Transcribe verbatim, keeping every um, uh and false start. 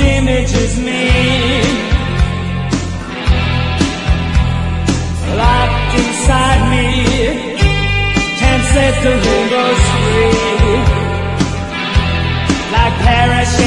image is me, locked inside me, can't set the windows free, like parachutes